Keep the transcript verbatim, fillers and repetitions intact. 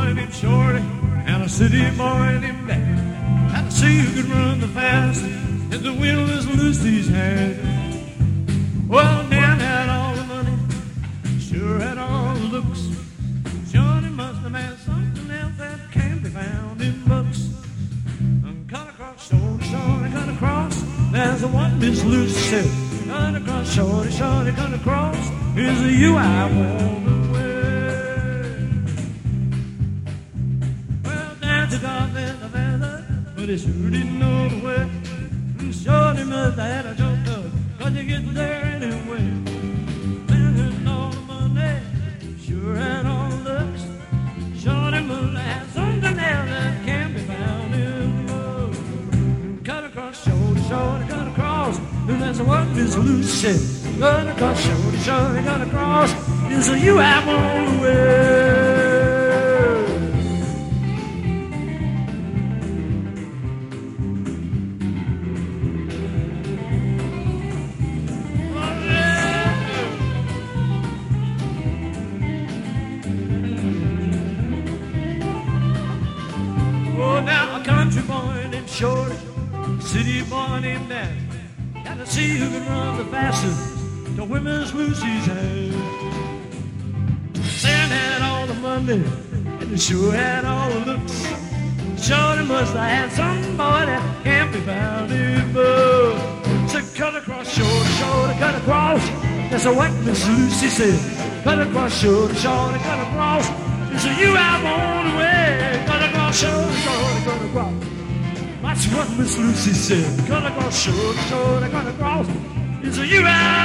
boy named Shorty and a city boy named Mac. Had to see who could run the fastest and the wheelers Lucy's had. Well, Dan had all the money, sure had all the looks. Shorty must have had something else that can't be found in books. And cut across Shorty, Shorty, cut across. That's the one Miss Lucy said. Cut across Shorty, Shorty, cut across. Is the you I want to wear. Well, Dan took off in the feather, but he sure didn't know the way. And Shorty must have had a joke up, cause you get there anyway. Dan had all the money, sure had all the looks. Shorty must have had something else that can't be found in love. Cut across Shorty, Shorty, cut across. And that's what Miss Lucy said. Cut across Shorty, Shorty, cut across. Is a you I want to wear. Oh, now a country boy named Shorty, city boy named Dan. Got to see who can run the fastest to Women's Lucy's hand. Sam had all the money and he sure had all the looks. Shorty must have had some boy that can't be found in books. So cut across Shorty, Shorty, cut across. That's what Miss Lucy said. Cut across Shorty, Shorty, cut across. It's a you I want to wear. Cut across Shorty, Shorty, cut across. That's what Miss Lucy said. Cut across, short, short, I cut across. It's a you out.